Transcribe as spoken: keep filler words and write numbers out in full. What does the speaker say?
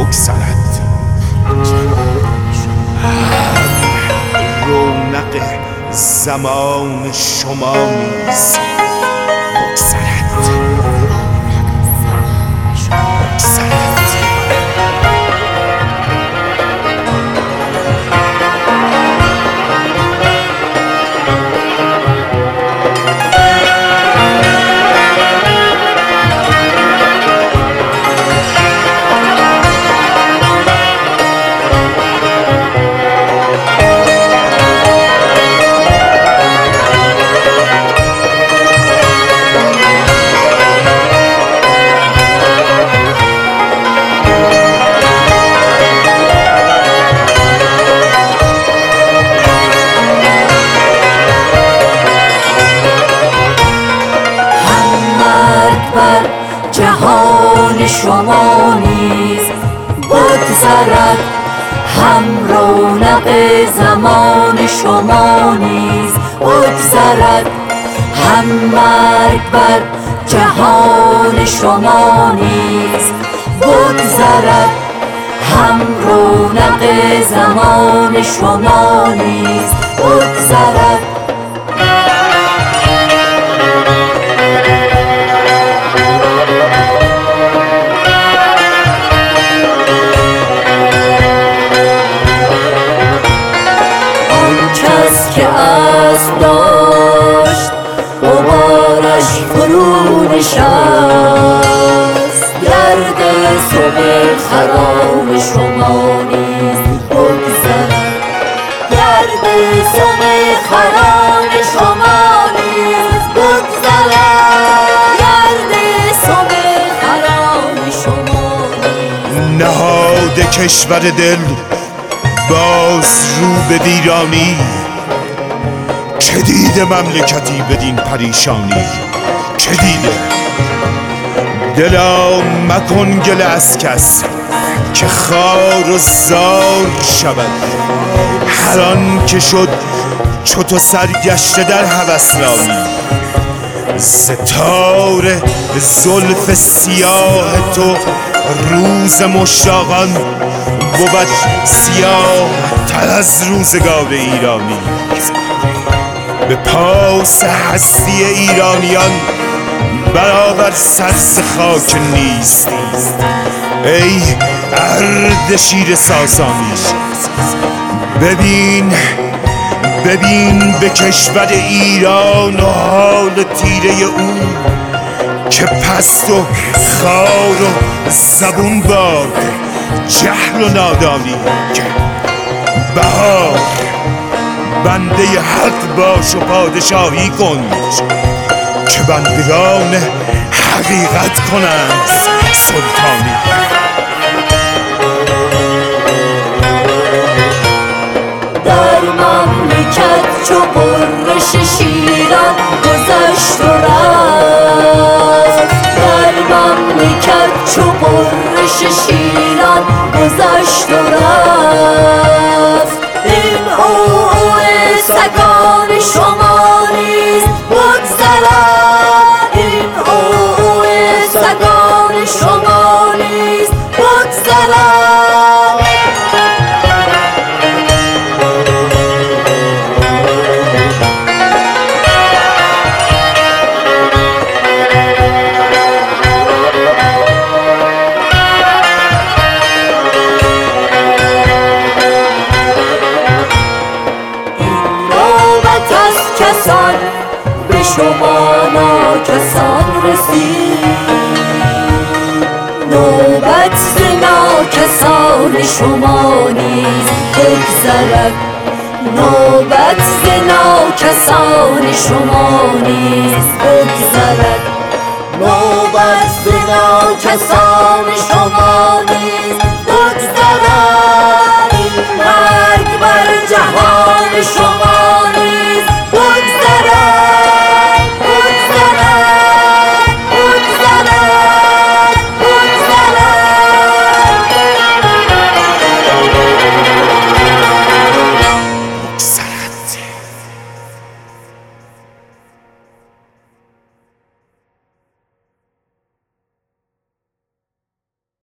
بگذرد. رونق زمان شما نیز بگذرد. جهان شما نیز بگذرد، هم رونق زمان شما نیز بگذرد، هم مرگ بر جهان شما نیز بگذرد، هم رونق زمان شما نیز بگذرد. که اسب داشت غبارش فرو نشست، گرد صبح خرام شما نیز بگذرد، گرد صبح خرام شما نیز بگذرد، گرد صبح خرام شما نیز. نهاد کشور دل باز رو به ویرانی، چه دیده مملکتی بدین پریشانی، چه دیده؟ دلا مکن گله از کس که خوار و زار شود، هر آن که شد چو تو سرگشته در هوسرانی. ستاره زلف سیاه تو روز مشتاقان بود سیاه تر از روزگار ایرانی. به پاس هستی ایرانیان برابر سرز خاک نیستی، ای اردشیر ساسانی. ببین ببین به کشور ایران و حال تیره او که پست و خار و زبون باد، جهل و نادانی. که بهار بنده حق باش و پادشاهی کن، که بندگان حقیقت کنند سلطانی. در مملکت چو غرش شیران گذشت و رفت، در مملکت چو غرش شیران گذشت و رفت. این عوعو سگان شما نیز بگذرد، این عوعو سگان شما نیز بگذرد. کسان به شما ناکسان رسید، نوبت ز ناکسان شما نیز بگذرد، نوبت ز ناکسان شما نیز بگذرد، نوبت ز ناکسان شما نیز بگذرد. این مرگ بر